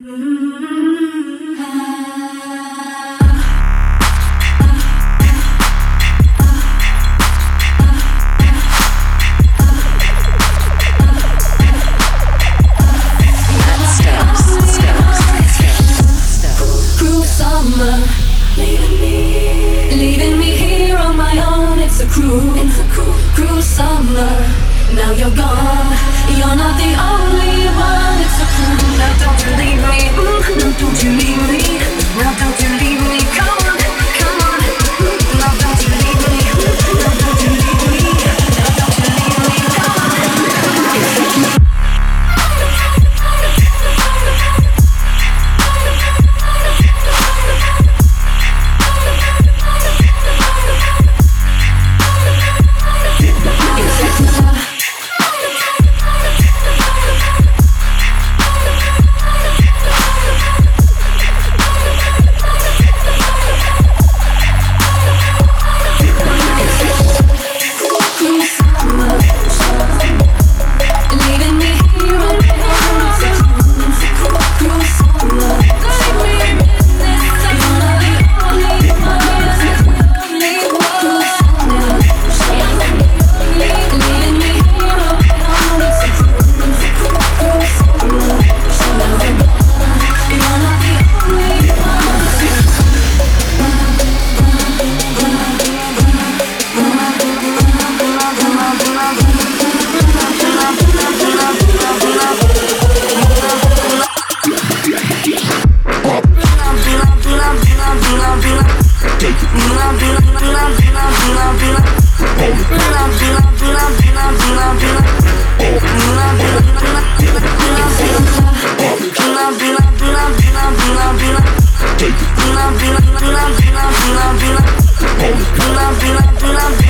Now you're gone, you're not the only one. It's a crew. Now don't you leave me, now don't you leave me, now don't you leave me. Come on, come on. Now don't you leave me, now don't you leave me, now don't you leave me. Come on. Bila